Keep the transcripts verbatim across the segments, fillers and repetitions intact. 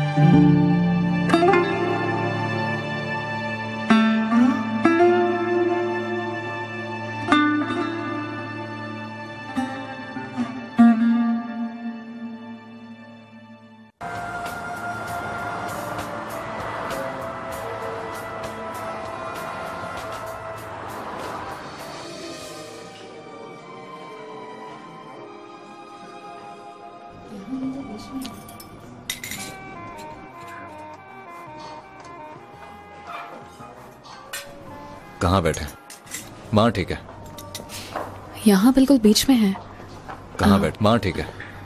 कहाँ बैठे? वहाँ ठीक है। यहाँ बिल्कुल बीच में है। कहाँ बैठ? वहाँ ठीक है।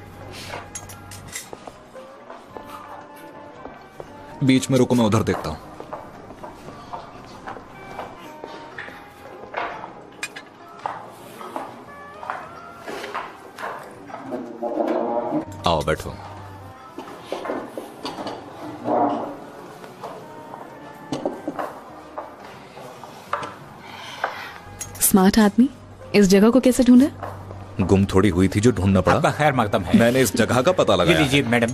बीच में रुको, मैं उधर देखता हूँ। आओ बैठो। स्मार्ट आदमी, इस जगह को कैसे ढूंढा? गुम थोड़ी हुई थी जो ढूंढना पड़ा। आपका खैर मकदम है। मैंने इस जगह का पता लगाया। लीजिए मैडम।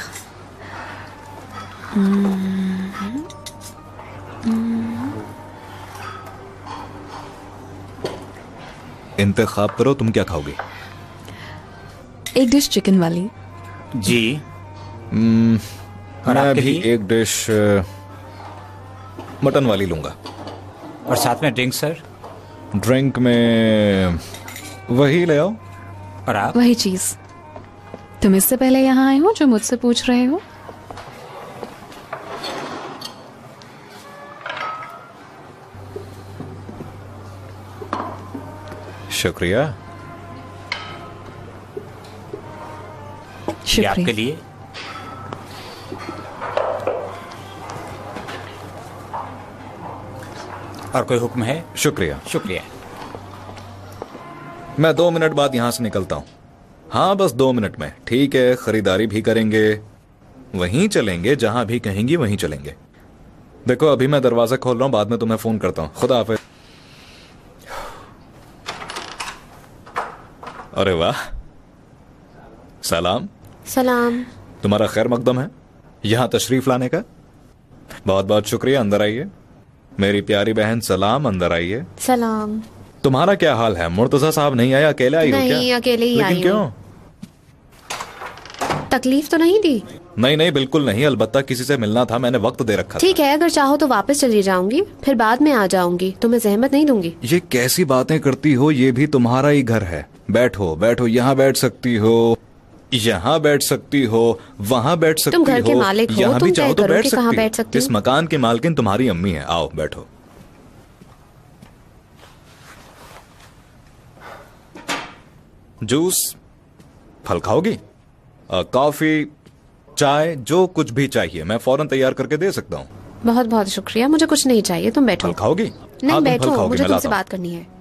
इंतखाब करो, तुम क्या खाओगी? एक डिश चिकन वाली। जी। हम्म, और मैं आपके भी लिए? एक डिश मटन वाली लूंगा। और साथ में ड्रिंक सर? ड्रिंक में वही ले आओ। और आप? वही चीज। तुम इससे पहले यहाँ आए हो जो मुझसे पूछ रहे हो? शुक्रिया। ये आपके लिए। और कोई हुक्म है? शुक्रिया। शुक्रिया। मैं दो मिनट बाद यहां से निकलता हूं। हाँ, बस दो मिनट में। ठीक है, खरीदारी भी करेंगे, वहीं चलेंगे, जहां भी कहेंगी वहीं चलेंगे। देखो, अभी मैं दरवाजा खोल रहा हूं, बाद में तुम्हें फोन करता हूं। खुदा हाफिज। अरे वाह, सलाम। सलाम। तुम्हारा खैर मकदम है यहां तशरीफ लाने का। बहुत बहुत शुक्रिया। अंदर आइए। मेरी प्यारी बहन सलाम, अंदर आइए। सलाम। तुम्हारा क्या हाल है? मुर्तजा साहब नहीं आया, अकेले आई हो क्या? नहीं, अकेले ही आई लेकिन क्यों? तकलीफ तो नहीं दी? नहीं नहीं, बिल्कुल नहीं। अलबत्ता किसी से मिलना था, मैंने वक्त दे रखा था। ठीक है, अगर चाहो तो वापस चली जाऊंगी, फिर बाद में आ जाऊंगी, तुम्हें जहमत नहीं दूंगी। ये कैसी बातें करती हो? ये भी तुम्हारा ही घर है। बैठो बैठो, यहाँ बैठ सकती हो, यहाँ बैठ सकती हो, वहाँ बैठ सकती हो। तुम घर के मालिक हो, यहाँ तुम भी चाहो तय तो करो बैठ कि कहाँ बैठ सकती सकती हो। इस हूँ। मकान की मालकिन तुम्हारी अम्मी है। आओ बैठो। जूस, फल खाओगी? अ, कॉफी, चाय, जो कुछ भी चाहिए मैं फौरन तैयार करके दे सकता हूँ। बहुत बहुत शुक्रिया, मुझे कुछ नहीं चाहिए, तुम बैठो। फल खाओगी? नहीं, हाँ, तुम फल बैठो, खाओगी, मुझे मैं तुमसे लाता हूँ। बात करनी है।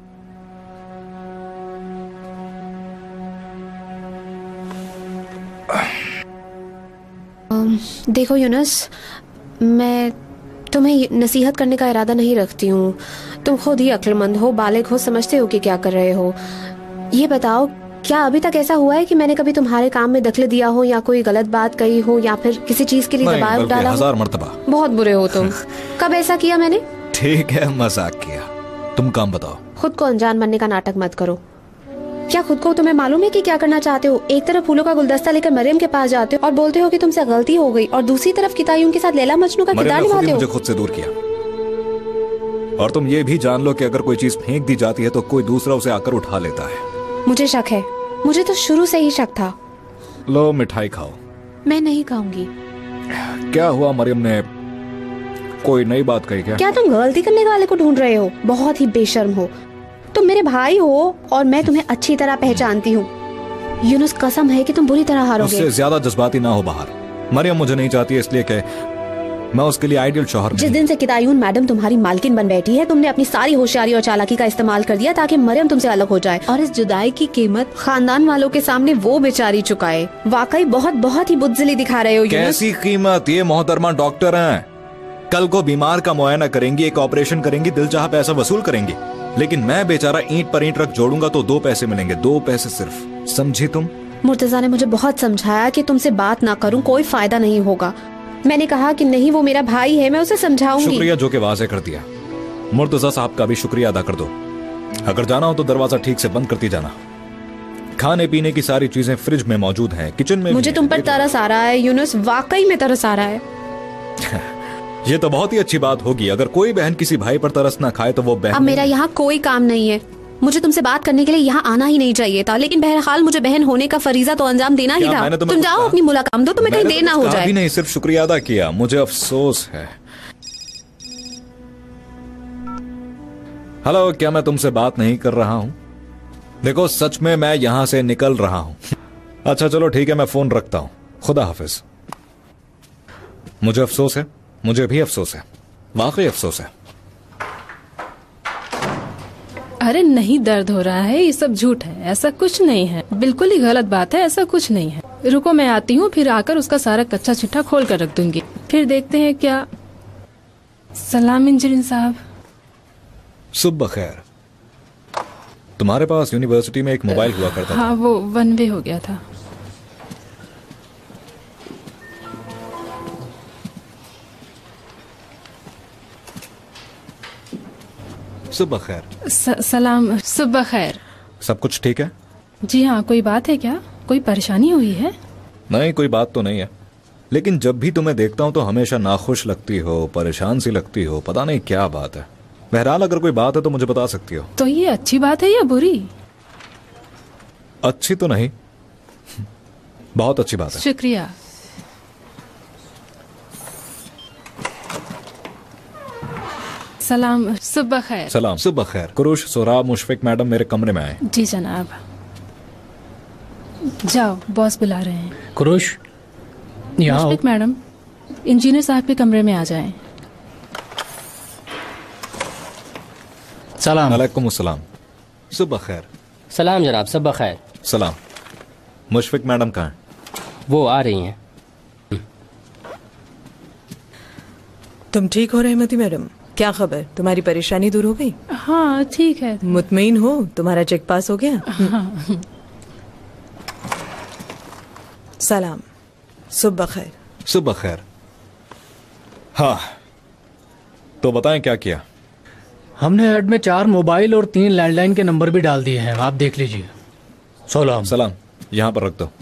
अम, देखो यूनुस, मैं तुम्हें नसीहत करने का इरादा नहीं रखती हूँ। तुम खुद ही अक्लमंद हो, बालिग हो, समझते हो कि क्या कर रहे हो। ये बताओ, क्या अभी तक ऐसा हुआ है कि मैंने कभी तुम्हारे काम में दखल दिया हो, या कोई गलत बात कही हो, या फिर किसी चीज के लिए नहीं, दबाव बल्कि डाला हो? हजार मर्तबा। बहुत बुरे हो तुम। कब ऐसा किया मैंने? ठीक है, मजाक किया। तुम काम बताओ। खुद को अनजान बनने का नाटक मत करो। क्या खुद को तुम्हें मालूम है कि क्या करना चाहते हो? एक तरफ फूलों का गुलदस्ता लेकर मरियम के पास जाते हो और बोलते हो कि तुमसे गलती हो गई, और दूसरी तरफ कितायूं के साथ लैला मजनू का किरदार मरियम ने खुद ही निभाते मुझे हो। खुद से दूर किया। और तुम ये भी जान लो कि अगर कोई चीज फेंक दी जाती है तो कोई दूसरा उसे आकर उठा लेता है। मुझे शक है, मुझे तो शुरू से ही शक था। लो मिठाई खाओ। मैं नहीं खाऊंगी। क्या हुआ? मरियम ने कोई नई बात कही क्या? क्या तुम गलती करने वाले को ढूंढ रहे हो? बहुत ही बेशर्म हो। तुम मेरे भाई हो और मैं तुम्हें अच्छी तरह पहचानती हूँ। यूनुस, कसम है कि तुम बुरी तरह हारोगे। उससे ज्यादा जज्बाती ना हो बाहर। मरियम मुझे नहीं चाहती है, इसलिए कि मैं उसके लिए आइडियल शौहर जिस नहीं। दिन से कितायून मैडम तुम्हारी मालकिन बन बैठी है, तुमने अपनी सारी होशियारी और चालाकी का इस्तेमाल कर दिया ताकि मरियम तुमसे अलग हो जाए, और इस जुदाई की कीमत खानदान वालों के सामने वो बेचारी चुकाए। वाकई बहुत बहुत ही बुज़दिली दिखा रहे हो यूनुस। कैसी कीमत? ये मोहतरमा डॉक्टर हैं। कल को बीमार का मुआयना करेंगी, एक ऑपरेशन करेंगी, दिल चाहा पैसा वसूल करेंगी। लेकिन मैं बेचारा ईंट पर ईंट रख जोड़ूंगा तो दो पैसे मिलेंगे, दो पैसे सिर्फ। समझी तुम? मुर्तजा ने मुझे बहुत समझाया कि तुमसे बात ना करूं, कोई फायदा नहीं होगा। मैंने कहा कि नहीं, वो मेरा भाई है, मैं उसे समझाऊंगी। शुक्रिया जो कि वाज़ेह कर दिया। मुर्तजा साहब का भी शुक्रिया अदा कर दो। अगर जाना हो तो दरवाजा ठीक से बंद करती जाना। खाने पीने की सारी चीजें फ्रिज में मौजूद हैं, किचन में मुझे भी तुम है। पर तरस आ रहा है यूनुस, वाकई में तरस आ रहा है। ये तो बहुत ही अच्छी बात होगी। अगर कोई बहन किसी भाई पर तरस ना खाए तो वो बहन अब मेरा यहाँ कोई काम नहीं है। मुझे तुमसे बात करने के लिए यहाँ आना ही नहीं चाहिए था, लेकिन बहरहाल मुझे बहन होने का फरीजा तो अंजाम देना ही क्या था। मैंने तुम्हें तुम कुछ जाओ कहा? अपनी मुलाकात दो, तुम्हें कहीं मैंने देर तो ना कुछ हो कहा भी जाए। नहीं, सिर्फ शुक्रिया अदा किया। मुझे अफसोस है। हेलो, क्या मैं तुमसे बात नहीं कर रहा हूं? देखो, सच में मैं यहां से निकल रहा हूं। अच्छा चलो ठीक है, मैं फोन रखता हूं। खुदा हाफिज। मुझे अफसोस है, मुझे भी अफसोस है, वाकई अफसोस है। अरे नहीं, दर्द हो रहा है, ये सब झूठ है, ऐसा कुछ नहीं है, बिल्कुल ही गलत बात है, ऐसा कुछ नहीं है। रुको मैं आती हूँ, फिर आकर उसका सारा कच्चा चिट्ठा खोल कर रख दूंगी, फिर देखते हैं क्या। सलाम इंजीनियर साहब। सुबह खैर। तुम्हारे पास यूनिवर्सिटी में एक मोबाइल हुआ करता था। हाँ, वो वन वे हो गया था। सुबह खैर। स- सलाम, सुबह खैर। सब कुछ ठीक है? जी हाँ, कोई बात है क्या? कोई परेशानी हुई है? नहीं, कोई बात तो नहीं है, लेकिन जब भी तुम्हें देखता हूं तो हमेशा नाखुश लगती हो, परेशान सी लगती हो, पता नहीं क्या बात है। बहरहाल अगर कोई बात है तो मुझे बता सकती हो। तो ये अच्छी बात है या बुरी? अच्छी तो नहीं, बहुत अच्छी बात है। शुक्रिया। सलाम, सुबह खैर। सलाम, सुबह खैर। कुरुश, सोराब, मुशफिक मैडम मेरे कमरे में आए। जी जनाब। जाओ, बॉस बुला रहे हैं। कुरुश, यहाँ आओ। मुशफिक मैडम, इंजीनियर साहब के कमरे में आ जाएं। सलाम। वालेकुम अस्सलाम। सुबह खैर। सलाम जनाब, सब बखैर। सलाम। मुशफिक मैडम कहाँ हैं? वो आ रही हैं। तुम ठीक हो रहमती मैडम? क्या खबर, तुम्हारी परेशानी दूर हो गई? हाँ ठीक है। मुतमईन हो, तुम्हारा चेक पास हो गया? हाँ। सलाम, सुबह खैर। सुबह खैर। हाँ, तो बताएं क्या किया? हमने ऐड में चार मोबाइल और तीन लैंडलाइन के नंबर भी डाल दिए हैं, आप देख लीजिए। सलाम। सलाम, यहाँ पर रख दो।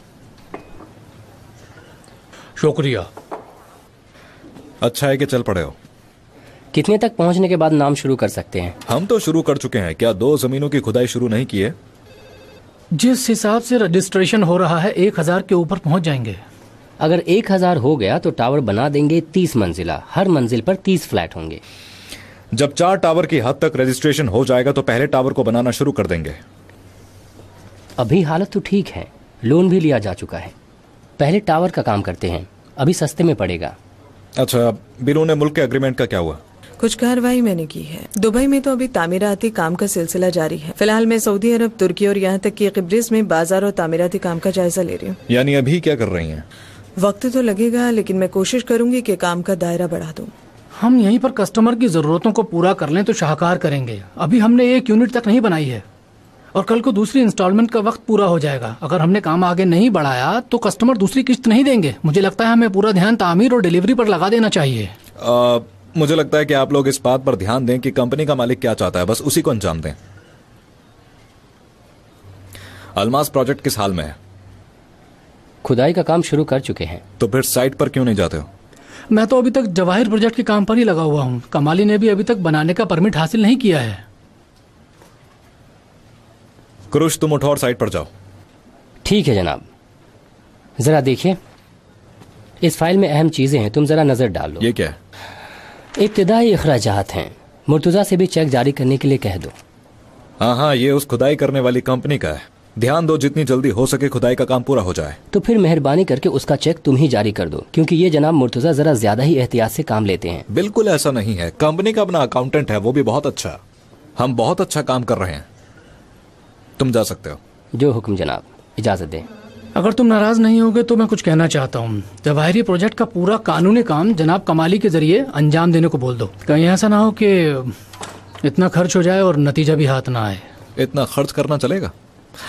शुक्रिया। अच्छा है कि चल पड़े हो। कितने तक पहुंचने के बाद नाम शुरू कर सकते हैं? हम तो शुरू कर चुके हैं। क्या दो जमीनों की खुदाई शुरू नहीं की है? जिस हिसाब से रजिस्ट्रेशन हो रहा है एक हजार के ऊपर पहुंच जाएंगे। अगर एक हजार हो गया तो टावर बना देंगे तीस मंजिला, हर मंजिल पर तीस फ्लैट होंगे। जब चार टावर की हद तक रजिस्ट्रेशन हो जाएगा तो पहले टावर को बनाना शुरू कर देंगे। अभी हालत तो ठीक है, लोन भी लिया जा चुका है। पहले टावर का काम करते हैं, अभी सस्ते में पड़ेगा। अच्छा, बिरून मुल्क के एग्रीमेंट का क्या हुआ? कुछ कार्रवाई मैंने की है। दुबई में तो अभी तामीराती काम का सिलसिला जारी है। फिलहाल मैं सऊदी अरब, तुर्की और यहाँ तक कि किब्रिस में बाजार और तामीराती काम का जायजा ले रही हूँ। यानी अभी क्या कर रही हैं? वक्त तो लगेगा, लेकिन मैं कोशिश करूंगी कि काम का दायरा बढ़ा दूं। हम यहीं पर कस्टमर की जरूरतों को पूरा कर लें तो शाहकार करेंगे। अभी हमने एक यूनिट तक नहीं बनाई है और कल को दूसरी इंस्टॉलमेंट का वक्त पूरा हो जाएगा। अगर हमने काम आगे नहीं बढ़ाया तो कस्टमर दूसरी किस्त नहीं देंगे। मुझे लगता है हमें पूरा ध्यान तामीर और डिलीवरी पर लगा देना चाहिए। आ, मुझे लगता है कि आप लोग इस बात पर ध्यान दें कि कंपनी का मालिक क्या चाहता है, बस उसी को अंजाम दें। अलमास प्रोजेक्ट किस हाल में है? खुदाई का काम शुरू कर चुके हैं। तो फिर साइट पर क्यों नहीं जाते हो? मैं तो अभी तक जवाहिर प्रोजेक्ट के काम पर ही लगा हुआ हूँ। कमाली ने भी अभी तक बनाने का परमिट हासिल नहीं किया है। कुरुश, तुम उठो और साइट पर जाओ। ठीक है जनाब। जरा देखिए, इस फाइल में अहम चीजें हैं, तुम जरा नजर डाल लो। ये क्या है? इब्तिदाई अखराजात हैं, मुर्तजा से भी चेक जारी करने के लिए कह दो। हाँ हाँ, ये उस खुदाई करने वाली कंपनी का है। ध्यान दो जितनी जल्दी हो सके खुदाई का काम पूरा हो जाए। तो फिर मेहरबानी करके उसका चेक तुम ही जारी कर दो, क्योंकि ये जनाब मुर्तजा जरा ज्यादा ही एहतियात से काम लेते हैं। बिल्कुल ऐसा नहीं है, कंपनी का अपना अकाउंटेंट है, वो भी बहुत अच्छा। हम बहुत अच्छा काम कर रहे हैं। तुम जा सकते हो। जो हुक्म जनाब, इजाजत दें। अगर तुम नाराज नहीं होगे तो मैं कुछ कहना चाहता हूँ। जवाहिरी प्रोजेक्ट का पूरा कानूनी काम जनाब कमाली के जरिए अंजाम देने को बोल दो। कहीं ऐसा ना हो कि इतना खर्च हो जाए और नतीजा भी हाथ ना आए। इतना खर्च करना चलेगा?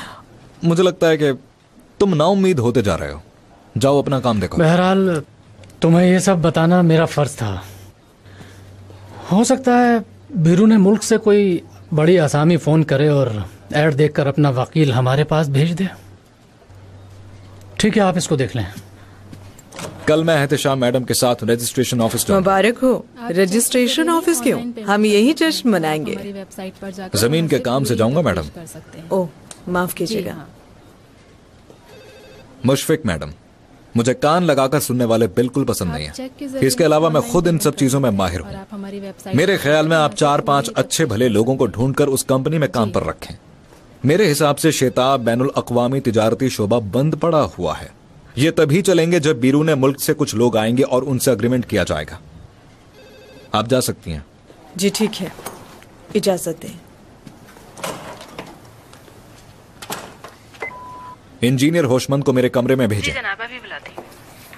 मुझे लगता है कि तुम नाउम्मीद होते जा रहे हो। जाओ अपना काम देखो। बहरहाल तुम्हें ये सब बताना मेरा फर्ज था। हो सकता है बीरू ने मुल्क से कोई बड़ी आसामी फोन करे और ऐड देखकर अपना वकील हमारे पास भेज दे। ठीक है, आप इसको देख लें। कल मैं एहतशाम मैडम के साथ रजिस्ट्रेशन ऑफिस जाऊंगा। मुबारक हो। रजिस्ट्रेशन ऑफिस क्यों? हम यही जश्न मनाएंगे। वेबसाइट पर जाकर जमीन के काम से जाऊंगा मैडम। कर सकते हैं। ओह, माफ कीजिएगा। मुशफिक मैडम, मुझे कान लगाकर सुनने वाले बिल्कुल पसंद नहीं है। इसके अलावा मैं खुद इन सब चीजों में माहिर और हूँ। आप हमारी वेबसाइट मेरे ख्याल में आप चार पांच अच्छे भले लोगों को ढूंढकर उस कंपनी में काम पर रखें। मेरे हिसाब से शेताब बैनुल अक़वामी तिजारती शोबा बंद पड़ा हुआ है। ये तभी चलेंगे जब बीरून मुल्क से कुछ लोग आएंगे और उनसे अग्रीमेंट किया जाएगा। आप जा सकती हैं। जी ठीक है, इजाजत दें। इंजीनियर होशमंद को मेरे कमरे में भेजें। जनाब अभी बुलाती हूँ।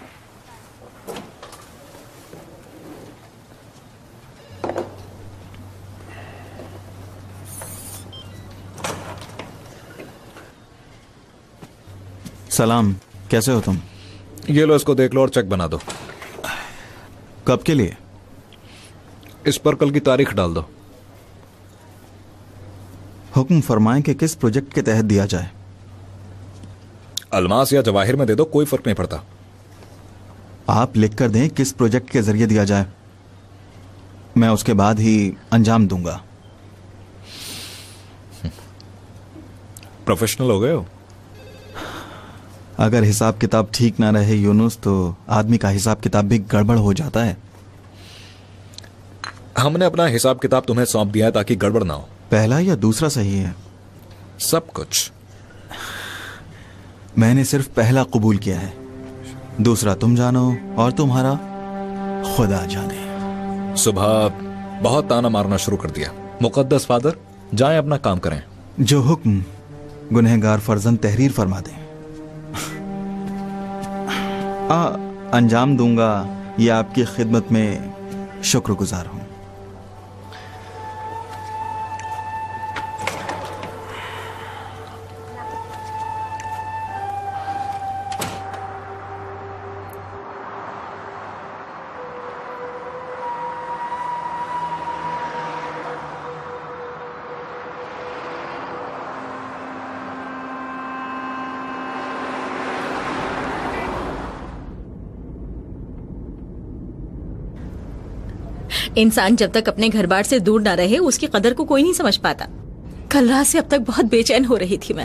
सलाम, कैसे हो तुम? ये लो, इसको देख लो और चेक बना दो। कब के लिए? इस पर कल की तारीख डाल दो। हुक्म फरमाएं कि किस प्रोजेक्ट के तहत दिया जाए। अलमास या जवाहिर में दे दो, कोई फर्क नहीं पड़ता। आप लिख कर दें किस प्रोजेक्ट के जरिए दिया जाए, मैं उसके बाद ही अंजाम दूंगा। प्रोफेशनल हो गए हो। अगर हिसाब किताब ठीक ना रहे यूनुस, तो आदमी का हिसाब किताब भी गड़बड़ हो जाता है। हमने अपना हिसाब किताब तुम्हें सौंप दिया है ताकि गड़बड़ ना हो। पहला या दूसरा सही है? सब कुछ। मैंने सिर्फ पहला कबूल किया है, दूसरा तुम जानो और तुम्हारा खुदा जाने। सुबह बहुत ताना मारना शुरू कर दिया। मुकद्दस फादर, जाएं अपना काम करें। जो हुक्म गुनहगार फर्जंद तहरीर फरमा दें। आ, अंजाम दूंगा, ये आपकी खिदमत में शुक्रगुजार हूं। इंसान जब तक अपने घर बार से दूर ना रहे उसकी कदर को कोई नहीं समझ पाता। कल रात से अब तक बहुत बेचैन हो रही थी मैं।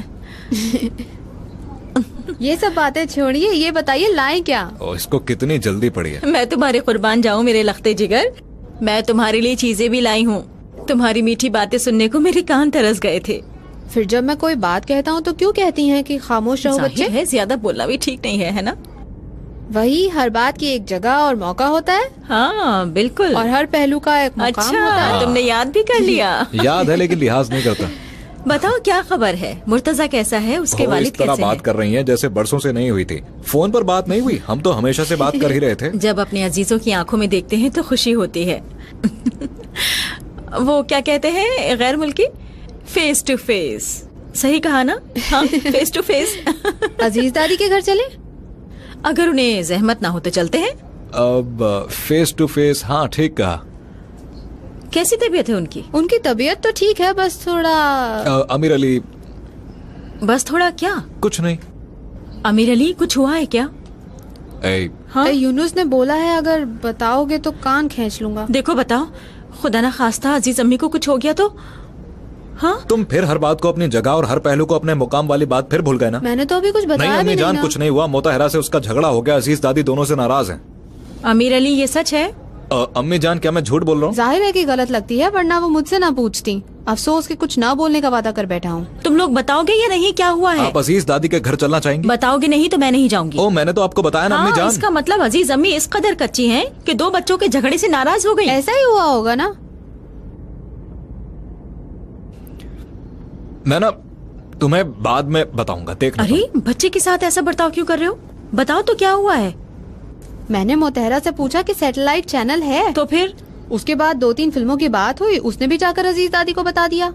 ये सब बातें छोड़िए, ये बताइए लाएं क्या? ओ, इसको कितनी जल्दी पड़ी है। मैं तुम्हारे कुर्बान जाऊं मेरे लख्ते जिगर। मैं तुम्हारे लिए चीजें भी लाई हूँ। तुम्हारी मीठी बातें सुनने को मेरे कान तरस गए थे। फिर जब मैं कोई बात कहता हूँ तो क्यों कहती हैं कि खामोश रहो बच्चे? है, ज्यादा बोलना भी ठीक नहीं है, है ना? वही, हर बात की एक जगह और मौका होता है। हाँ बिल्कुल। और हर पहलू का एक मुकाम अच्छा, होता है। तुमने याद भी कर लिया। याद है लेकिन लिहाज नहीं करता। बताओ क्या खबर है? मुर्तजा कैसा है? उसके वो वालिद इस तरह कैसे बात हैं? कर रही हैं जैसे बरसों से नहीं हुई थी। फोन पर बात नहीं हुई, हम तो हमेशा से बात कर ही रहे थे। जब अपने अजीजों की आंखों में देखते हैं तो खुशी होती है। वो क्या कहते हैं गैर मुल्की, फेस टू फेस। सही कहा ना? हाँ, फेस टू फेस। अजीज दादी के घर चले? अगर उन्हें जहमत ना हो तो चलते हैं। अब फेस टू फेस, हाँ ठीक कहा। कैसी तबीयत है उनकी? उनकी तबीयत तो ठीक है, बस थोड़ा। अ, अमीर अली। बस थोड़ा क्या? कुछ नहीं। अमीर अली, कुछ हुआ है क्या? ए, हाँ? यूनुस ने बोला है अगर बताओगे तो कान खींच लूंगा। देखो बताओ, खुदा ना खास्ता अजीज अम्मी को कुछ हो गया तो? हाँ? तुम फिर हर बात को अपनी जगह और हर पहलू को अपने मुकाम वाली बात फिर भूल गए ना? मैंने तो अभी कुछ बताया नहीं भी अम्मी नहीं जान, ना। कुछ नहीं हुआ। मोताहिरा से उसका झगड़ा हो गया। अजीज दादी दोनों से नाराज हैं। अमीर अली, ये सच है? अ, अम्मी जान, क्या मैं झूठ बोल रहा हूँ? जाहिर है कि गलत लगती है, वरना वो मुझसे ना पूछती। अफसोस कि कुछ ना बोलने का वादा कर बैठा हूँ। तुम लोग बताओगे या नहीं क्या हुआ है? आप अजीज दादी के घर चलना चाहेंगी? बताओगे नहीं तो मैं नहीं जाऊंगी। ओ, मैंने तो आपको बताया ना। हाँ, अम्मी जान, इसका मतलब अजीज अम्मी इस कदर कच्ची हैं कि दो बच्चों के झगड़े से नाराज हो गई। ऐसा ही हुआ होगा ना? मैं ना तुम्हें बाद में बताऊंगा, देखना। अरे बच्चे के साथ ऐसा बर्ताव क्यों कर रहे हो? बताओ तो क्या हुआ है? मैंने मोतेहरा से पूछा कि सैटेलाइट चैनल है, तो फिर उसके बाद दो तीन फिल्मों की बात हुई। उसने भी जाकर अजीज दादी को बता दिया।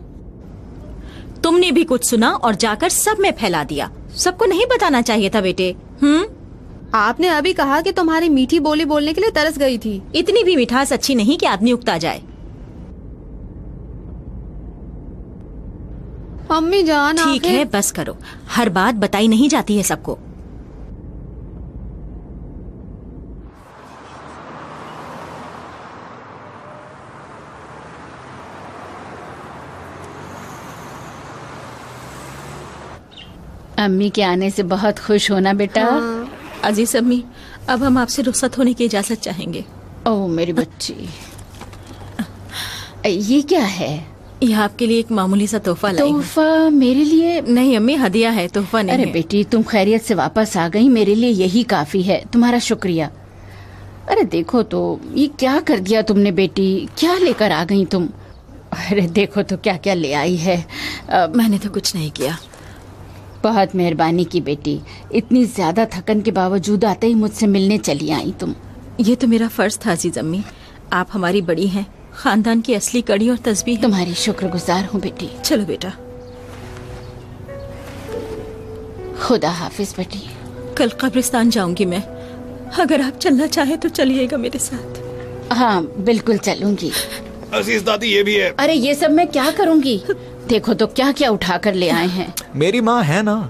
तुमने भी कुछ सुना और जाकर सब में फैला दिया। सबको नहीं बताना चाहिए था बेटे। हम्म आपने अभी कहा कि तुम्हारी मीठी बोली बोलने के लिए तरस गई थी। इतनी भी मिठास अच्छी नहीं कि आदमी उकता जाए। अम्मी जान ठीक है, बस करो। हर बात बताई नहीं जाती है सबको। अम्मी के आने से बहुत खुश होना बेटा। हाँ। अजीज अम्मी, अब हम आपसे रुखसत होने की इजाजत चाहेंगे। ओह मेरी बच्ची, ये क्या है? ये आपके लिए एक मामूली सा तोहफा लाई हूं। तोहफा मेरे लिए? नहीं अम्मी, हदिया है, तोहफा नहीं अरे है। बेटी, तुम खैरियत से वापस आ गई, मेरे लिए यही काफी है। तुम्हारा शुक्रिया। अरे देखो तो ये क्या कर दिया तुमने बेटी, क्या लेकर आ गई तुम? अरे देखो तो क्या क्या ले आई है। आ, मैंने तो कुछ नहीं किया। बहुत मेहरबानी की बेटी, इतनी ज्यादा थकन के बावजूद आते ही मुझसे मिलने चली आई तुम। ये तो मेरा फर्ज था अजीज अम्मी, आप हमारी बड़ी हैं, खानदान की असली कड़ी और तस्बीह। तुम्हारी शुक्रगुजार हूँ बेटी। चलो बेटा। खुदा हाफिज बेटी। कल कब्रिस्तान जाऊंगी मैं, अगर आप चलना चाहे तो चलिएगा मेरे साथ। हाँ बिल्कुल चलूंगी। अजीज दादी ये भी है। अरे ये सब मैं क्या करूंगी? देखो तो क्या क्या उठा कर ले आए हैं। मेरी माँ है ना।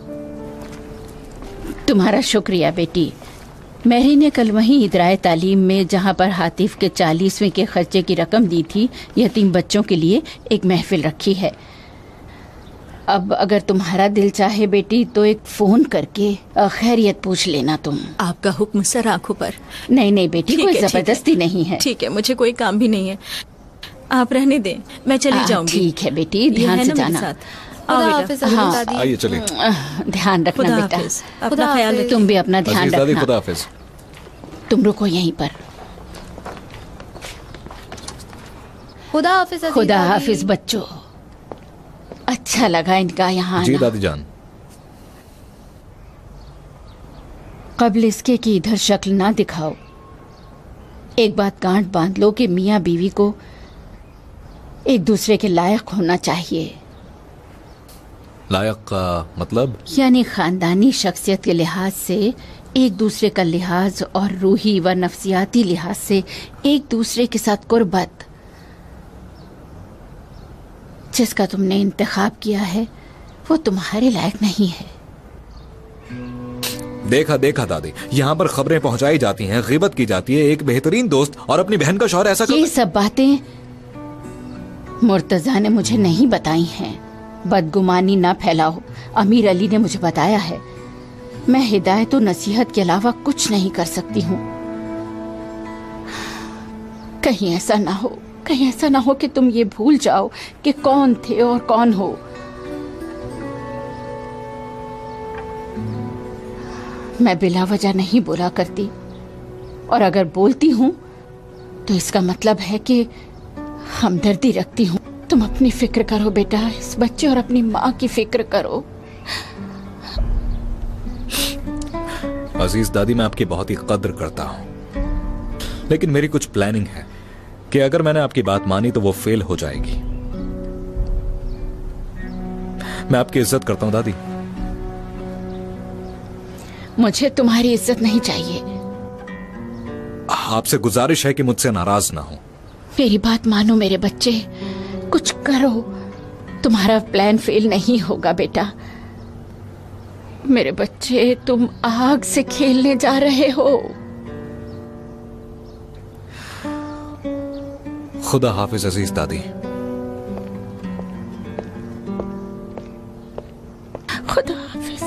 तुम्हारा शुक्रिया बेटी। मैरी ने कल वहीं इदराए तालीम में, जहाँ पर हातिफ के चालीसवें के खर्चे की रकम दी थी, यतीम बच्चों के लिए एक महफिल रखी है। अब अगर तुम्हारा दिल चाहे बेटी तो एक फोन करके खैरियत पूछ लेना तुम। आपका हुक्म सर आंखों पर। नहीं नहीं बेटी, कोई जबरदस्ती नहीं है। ठीक है, मुझे कोई काम भी नहीं है, आप रहने दें, मैं चली जाऊंगी। ठीक है बेटी, ध्यान से जाना। हाँ आइए चलिए। ध्यान रखना बेटा, अपना ख्याल रखना। तुम भी अपना ध्यान रखना। खुदा हाफिज। तुम रुको यहीं पर। खुदा हाफिज। खुदा हाफिज बच्चों, अच्छा लगा इनका यहाँ जी आना। दादी जान। कबल इसके कि इधर शक्ल ना दिखाओ, एक बात गांठ बांध लो कि मियाँ बीवी को एक दूसरे के लायक होना चाहिए। लायक का मतलब? यानी खानदानी शख्सियत के लिहाज से एक दूसरे का लिहाज और रूही व नफ्सियाती लिहाज से एक दूसरे के साथ कुर्बत। जिसका तुमने इंतखाब किया है वो तुम्हारे लायक नहीं है। देखा देखा दादी, यहाँ पर खबरें पहुँचाई जाती हैं, गिबत की जाती है, एक बेहतरीन दोस्त और अपनी बहन का शौहर ऐसा कर... ये सब बातें मुर्तजा ने मुझे नहीं बताई हैं। बदगुमानी ना फैलाओ, अमीर अली ने मुझे बताया है। मैं हिदायत और नसीहत के अलावा कुछ नहीं कर सकती हूँ। कहीं ऐसा ना हो, कहीं ऐसा ना हो कि तुम ये भूल जाओ कि कौन थे और कौन हो। मैं बिला वजह नहीं बोला करती, और अगर बोलती हूँ तो इसका मतलब है कि हमदर्दी रखती हूँ। तुम अपनी फिक्र करो बेटा, इस बच्चे और अपनी माँ की फिक्र करो। अजीज दादी, मैं आपकी बहुत ही कद्र करता हूँ, लेकिन मेरी कुछ प्लानिंग है कि अगर मैंने आपकी बात मानी तो वो फेल हो जाएगी। मैं आपकी इज्जत करता हूँ दादी। मुझे तुम्हारी इज्जत नहीं चाहिए। आपसे गुजारिश है कि मुझसे नाराज ना हो। मेरी बात मानो मेरे बच्चे, कुछ करो। तुम्हारा प्लान फेल नहीं होगा बेटा। मेरे बच्चे, तुम आग से खेलने जा रहे हो। खुदा हाफिज अजीज दादी। खुदा हाफिज।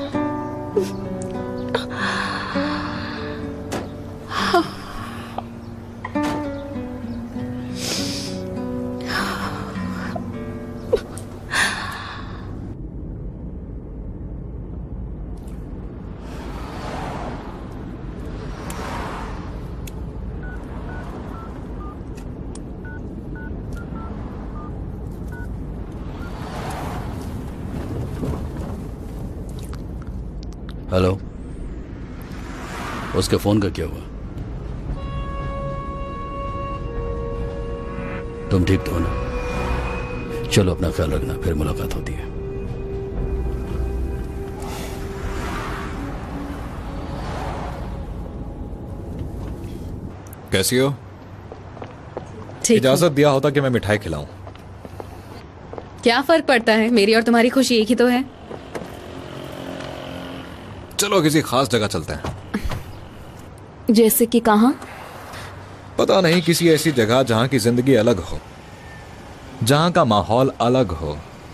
हेलो, उसके फोन का क्या हुआ? तुम ठीक तो हो ना? चलो अपना ख्याल रखना, फिर मुलाकात होती है। कैसी हो? ठीक इजाजत दिया होता कि मैं मिठाई खिलाऊं। क्या फर्क पड़ता है, मेरी और तुम्हारी खुशी एक ही तो है। चलो किसी खास जगह चलते हैं। जैसे कि कहाँ? पता नहीं, किसी ऐसी जगह जहां की जिंदगी अलग हो, जहां का माहौल अलग हो,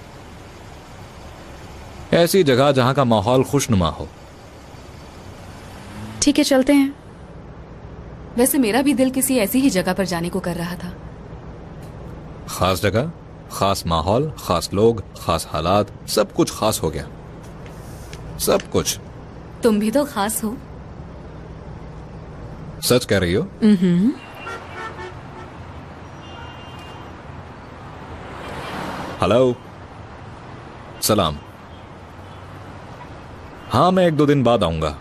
ऐसी जगह जहां का माहौल खुशनुमा हो। ठीक है, चलते हैं। वैसे मेरा भी दिल किसी ऐसी ही जगह पर जाने को कर रहा था। खास जगह, खास माहौल, खास लोग, खास हालात, सब कुछ खास हो गया, सब कुछ। तुम भी तो खास हो। सच कह रही हो? हम्म। हेलो, सलाम। हाँ, मैं एक दो दिन बाद आऊंगा।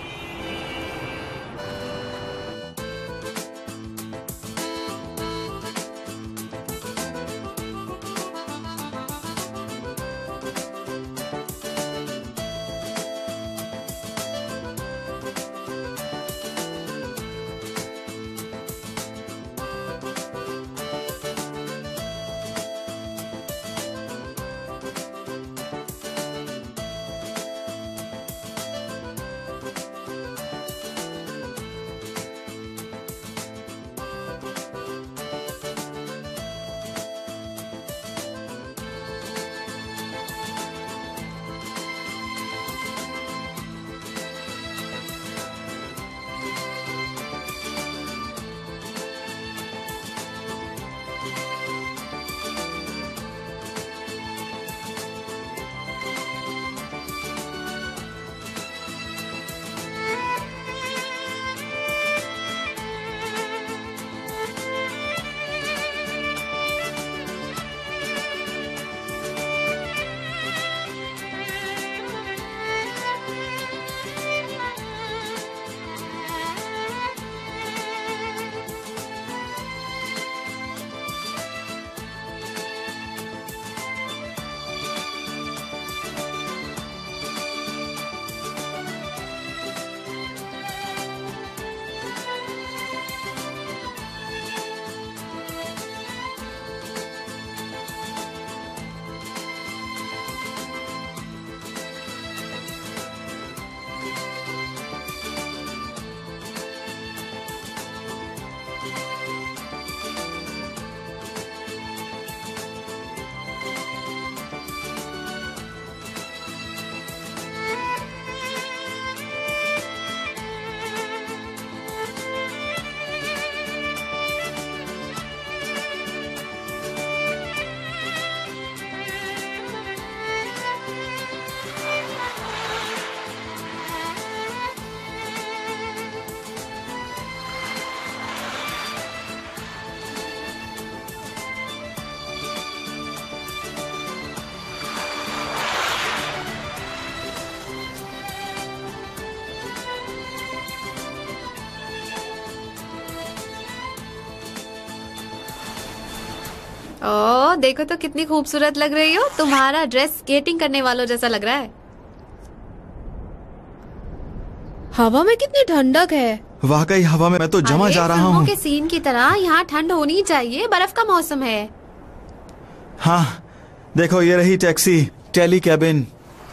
ओह, देखो तो कितनी खूबसूरत लग रही हो। तुम्हारा ड्रेस स्केटिंग करने वालों जैसा लग रहा है। हवा में कितनी ठंडक है। वाकई हवा में मैं तो जमा जा रहा हूँ। के सीन की तरह यहाँ ठंड होनी चाहिए, बर्फ का मौसम है। हाँ, देखो ये रही टैक्सी, टेली कैबिन।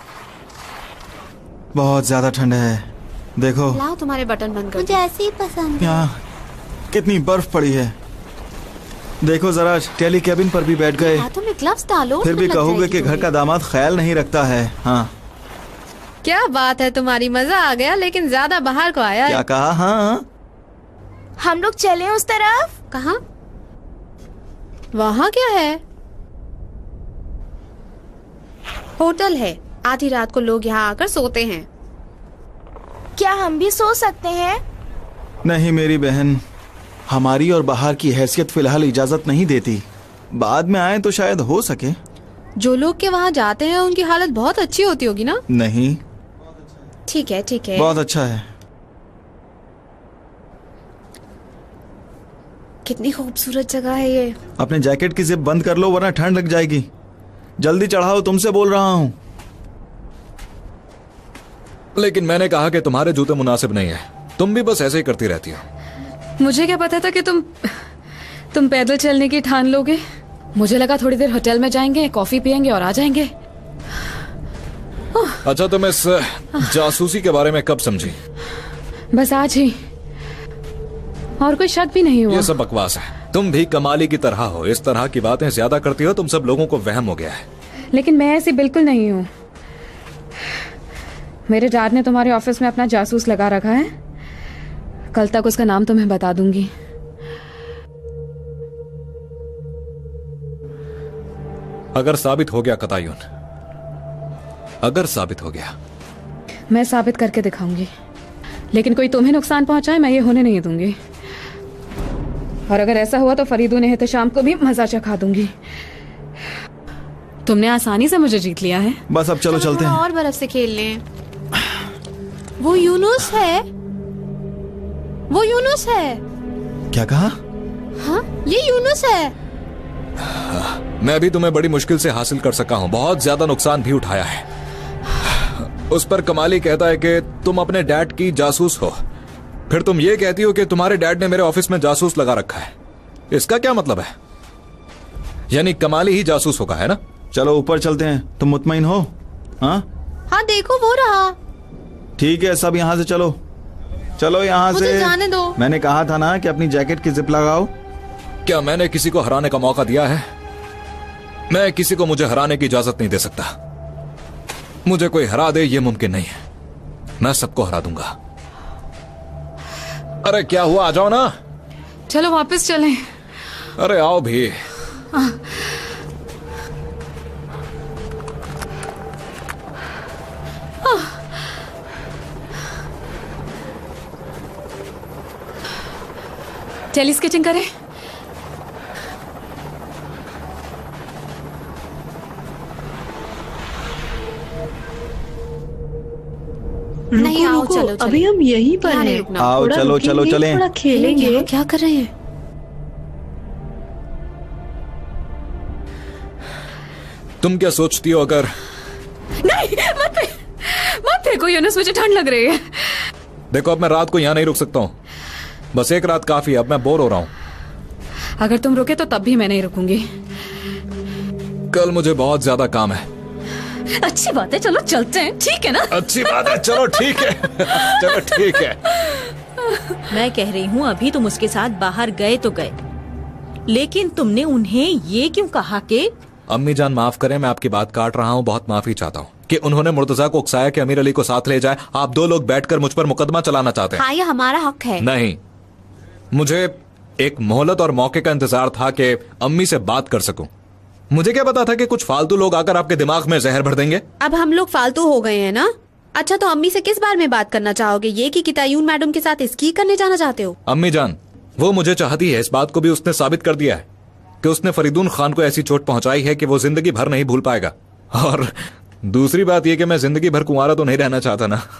बहुत ज्यादा ठंड है, देखो। लाओ तुम्हारे बटन बंद कर। मुझे ऐसे ही पसंद है। यहाँ कितनी बर्फ पड़ी है। देखो जरा, टेली कैबिन पर भी बैठ गए। हाथों में ग्लव्स डालो। फिर भी कहोगे कि घर का दामाद ख्याल नहीं रखता है। हाँ, क्या बात है तुम्हारी, मजा आ गया, लेकिन ज्यादा बाहर को आया। क्या कहा? हाँ, हम लोग चले उस तरफ। कहाँ? वहाँ क्या है? होटल है। आधी रात को लोग यहाँ आकर सोते हैं। क्या हम भी सो सकते हैं? नहीं मेरी बहन, हमारी और बाहर की हैसियत फिलहाल इजाजत नहीं देती। बाद में आए तो शायद हो सके। जो लोग के वहाँ जाते हैं उनकी हालत बहुत अच्छी होती होगी ना? नहीं। ठीक है ठीक है, बहुत अच्छा है। कितनी खूबसूरत जगह है ये। अपने जैकेट की जिप बंद कर लो वरना ठंड लग जाएगी। जल्दी चढ़ाओ, तुमसे बोल रहा हूँ। लेकिन मैंने कहा कि तुम्हारे जूते मुनासिब नहीं है। तुम भी बस ऐसे ही करती रहती हो। मुझे क्या पता था कि तुम तुम पैदल चलने की ठान लोगे। मुझे लगा थोड़ी देर होटल में जाएंगे, कॉफी पियेंगे और आ जाएंगे। अच्छा, तुम इस जासूसी के बारे में कब समझी? बस आज ही, और कोई शक भी नहीं हुआ। ये सब बकवास है। तुम भी कमाली की तरह हो, इस तरह की बातें ज्यादा करती हो, तुम सब लोगों को वहम हो गया है। लेकिन मैं ऐसी बिल्कुल नहीं हूँ। मेरे डैड ने तुम्हारे ऑफिस में अपना जासूस लगा रखा है। कल तक उसका नाम तुम्हें बता दूंगी। अगर साबित हो गया कतायुन, अगर साबित हो गया, मैं साबित करके दिखाऊंगी। लेकिन कोई तुम्हें नुकसान पहुंचाए, मैं ये होने नहीं दूंगी। और अगर ऐसा हुआ तो फरीदून एहतशाम को भी मजा चखा दूंगी। तुमने आसानी से मुझे जीत लिया है। बस अब चलो चलते हैं। और बर्फ से खेल लें। वो यूनुस है, वो यूनुस है। क्या कहा? हाँ, ये यूनुस है। मैं भी तुम्हें बड़ी मुश्किल से हासिल कर सका हूँ, बहुत ज्यादा नुकसान भी उठाया है। उस पर कमाली कहता है कि तुम अपने डैड की जासूस हो, फिर तुम ये कहती हो कि तुम्हारे डैड ने मेरे ऑफिस में जासूस लगा रखा है। इसका क्या मतलब है? यानी कमाली ही जासूस होगा, है ना? चलो ऊपर चलते हैं। तुम मुतमईन हो? हाँ हाँ, देखो वो रहा। ठीक है, सब यहाँ से चलो, चलो यहाँ मुझे से। जाने दो। मैंने कहा था ना कि अपनी जैकेट की जिप लगाओ। क्या मैंने किसी को हराने का मौका दिया है? मैं किसी को मुझे हराने की इजाजत नहीं दे सकता। मुझे कोई हरा दे ये मुमकिन नहीं है। मैं सबको हरा दूंगा। अरे क्या हुआ, आ जाओ ना। चलो वापस चलें। अरे आओ भी। आ, टेली स्केचिंग करें? नहीं, आओ चलो, चलो। अभी हम यहीं पर हैं। आओ चलो चलो चलें। थोड़ा खेलेंगे। क्या कर रहे हैं? तुम क्या सोचती हो अगर... नहीं, मत मत फेंको यूनुस, मुझे ठंड लग रही है। देखो, अब मैं रात को यहाँ नहीं रुक सकता हूँ। बस एक रात काफी है, अब मैं बोर हो रहा हूँ। अगर तुम रुके तो तब भी मैं नहीं रुकूंगी। कल मुझे बहुत ज्यादा काम है। अच्छी बात है, चलो चलते हैं। ठीक है ना? अच्छी बात है, चलो ठीक है। चलो ठीक है। मैं कह रही हूँ, अभी तुम उसके साथ बाहर गए तो गए, लेकिन तुमने उन्हें ये क्यों कहा कि... अम्मी जान माफ करें, मैं आपकी बात काट रहा हूँ, बहुत माफी चाहता हूँ कि उन्होंने मुर्तजा को उकसाया कि अमीर अली को साथ ले जाए। आप दो लोग बैठकर मुझ पर मुकदमा चलाना चाहते हैं। हाँ, ये हमारा हक है। नहीं, मुझे एक मोहलत और मौके का इंतजार था कि अम्मी से बात कर सकूं। मुझे क्या पता था कि कुछ फालतू लोग आकर आपके दिमाग में जहर भर देंगे। अब हम लोग फालतू हो गए हैं ना? अच्छा, तो अम्मी से किस बारे में बात करना चाहोगे? ये कि कितायून मैडम के साथ इसकी करने जाना चाहते हो? अम्मी जान, वो मुझे चाहती है, इस बात को भी उसने साबित कर दिया है कि उसने फरीदून खान को ऐसी चोट पहुंचाई है कि वो जिंदगी भर नहीं भूल पाएगा। और दूसरी बात यह कि मैं जिंदगी भर कुंवारा तो नहीं रहना चाहता ना।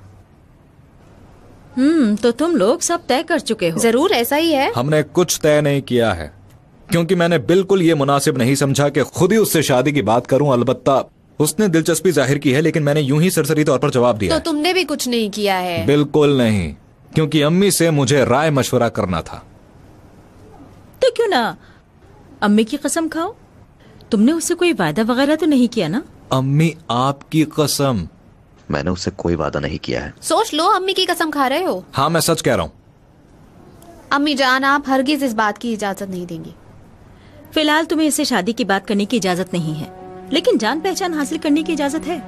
हम्म तो तुम लोग सब तय कर चुके हो? जरूर ऐसा ही है। हमने कुछ तय नहीं किया है, क्योंकि मैंने बिल्कुल ये मुनासिब नहीं समझा कि खुद ही उससे शादी की बात करूं। अलबत्ता उसने दिलचस्पी जाहिर की है, लेकिन मैंने यूं ही सरसरी तौर पर जवाब दिया। तो तुमने भी कुछ नहीं किया है? बिल्कुल नहीं, क्योंकि अम्मी से मुझे राय मशवरा करना था। तो क्यों ना अम्मी की कसम खाओ? तुमने उससे कोई वादा वगैरह तो नहीं किया ना? अम्मी आपकी कसम। मैंने उससे कोई वादा नहीं किया है। सोच लो, अम्मी की कसम खा रहे हो? हाँ, मैं सच कह रहा हूँ। अम्मी जान, आप हरगिज इस बात की इजाजत नहीं देंगी। फिलहाल तुम्हें इससे शादी की बात करने की इजाजत नहीं है, लेकिन जान पहचान हासिल करने की इजाजत है।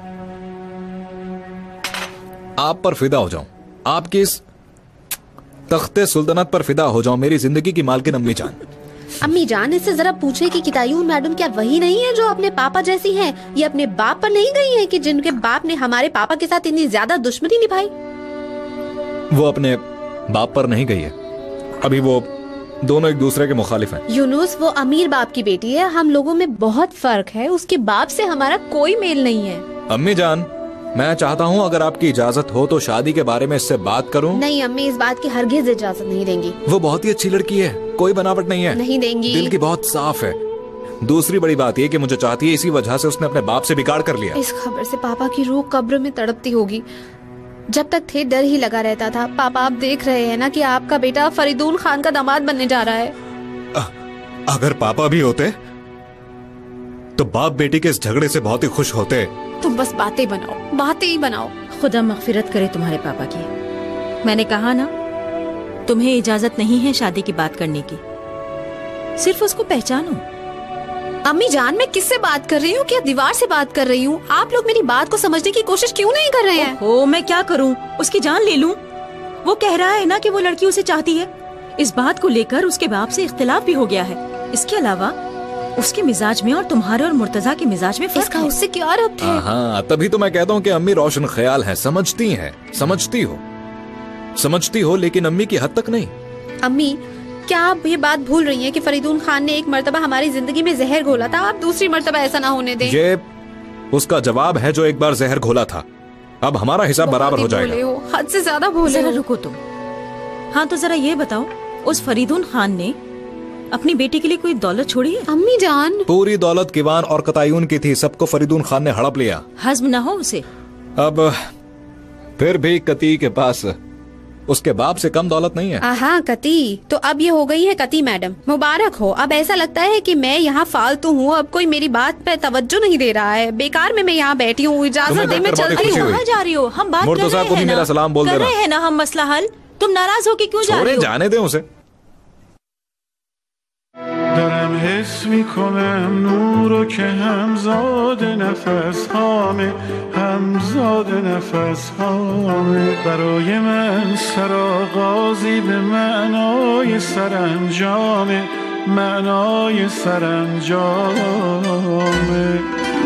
आप पर फिदा हो जाऊं, आपकी इस तख्ते सुल्तानत पर फिदा हो जाऊं, मेरी जिंदगी की मालकिन अम्मी जान। अम्मी जान, इससे जरा पूछे कि कितायून मैडम क्या वही नहीं है जो अपने पापा जैसी हैं? ये अपने बाप पर नहीं गई हैं कि जिनके बाप ने हमारे पापा के साथ इतनी ज्यादा दुश्मनी निभाई? वो अपने बाप पर नहीं गई है, अभी वो दोनों एक दूसरे के मुखालिफ हैं। यूनुस, वो अमीर बाप की बेटी है। हम लोगों में बहुत फर्क है, उसके बाप से हमारा कोई मेल नहीं है। अम्मी जान, मैं चाहता हूँ अगर आपकी इजाजत हो तो शादी के बारे में इससे बात करूँ। नहीं अम्मी, इस बात की हरगिज इजाजत नहीं देंगी। वो बहुत ही अच्छी लड़की है, कोई बनावट नहीं है। नहीं देंगी। दिल की बहुत साफ है। दूसरी बड़ी बात ये कि मुझे चाहती है, इसी वजह से उसने अपने बाप से बिगाड़ कर लिया। इस खबर से पापा की रूह कब्र में तड़पती होगी। जब तक थे डर ही लगा रहता था। पापा आप देख रहे हैं ना कि आपका बेटा फरीदून खान का दामाद बनने जा रहा है। आ, अगर पापा भी होते तो बाप बेटी के इस झगड़े से बहुत ही खुश होते। तुम बस बातें बनाओ, बातें ही बनाओ। खुदा मगफिरत करे तुम्हारे पापा की। मैंने कहा ना, तुम्हें इजाजत नहीं है शादी की बात करने की। सिर्फ उसको पहचानो। अम्मी जान, मैं किससे बात कर रही हूँ? क्या दीवार से बात कर रही हूँ? आप लोग मेरी बात को समझने की कोशिश क्यों नहीं कर रहे हैं? ओ, मैं क्या करूँ? उसकी जान ले लूँ? वो कह रहा है ना कि वो लड़की उसे चाहती है। इस बात को लेकर उसके बाप से इख्तिलाफ भी हो गया है। इसके अलावा उसके मिजाज में और तुम्हारे और मुर्तजा के मिजाज में फर्क है। उससे क्या रब्त है? हाँ, तभी तो मैं कहता हूँ कि अम्मी रोशन ख्याल है, समझती हैं, समझती हो समझती हो लेकिन अम्मी की हद तक नहीं। अम्मी, क्या आप ये बात भूल रही हैं कि फरीदून खान ने एक मर्तबा हमारी जिंदगी में जहर घोला था? आप दूसरी मर्तबा ऐसा ना होने दें। ये उसका जवाब है जो एक बार जहर घोला था। अब हमारा हिसाब बराबर हो जाएगा। हो, हद से ज्यादा भूले जरा हो। रुको तुम। हाँ तो जरा ये बताओ, उस फरीदून खान ने अपनी बेटी के लिए कोई दौलत छोड़ी है? अम्मी जान, पूरी दौलत किवान और कतायून की थी, सबको फरीदून खान ने हड़प लिया। हज़्म ना हो उसे। अब फिर भी कती के पास उसके बाप से कम दौलत नहीं है। हाँ कती, तो अब ये हो गई है कती मैडम, मुबारक हो। अब ऐसा लगता है कि मैं यहाँ फालतू हूँ, अब कोई मेरी बात पे तवज्जो नहीं दे रहा है। बेकार में मैं यहाँ बैठी हूँ। इजाजत दे, मैं चलती हूँ। कहाँ जा रही हो? हम बात कर रहे हैं ना, मेरा सलाम बोल कर रहे हैं ना हम मसला हल। तुम नाराज हो कि क्यों जा रही हो? जाने दे उसे। دارم حس میکنم نورو که همزاد نفس هامه همزاد نفس هامه برای من سرآغازی به معنای سرانجامه معنای سرانجامه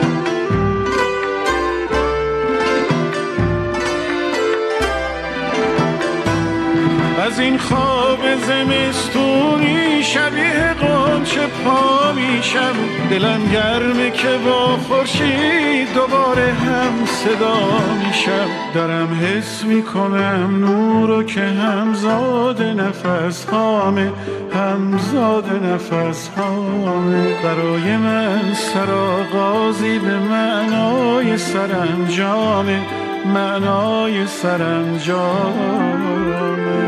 از این خواب زمستونی شبیه قنچه پا میشم دلم گرمه که با خورشید دوباره هم صدا میشم دارم حس میکنم نورو که همزاد نفس هامه همزاد نفس هامه برای من سرآغازی به معنای سرانجامه معنای سرانجامه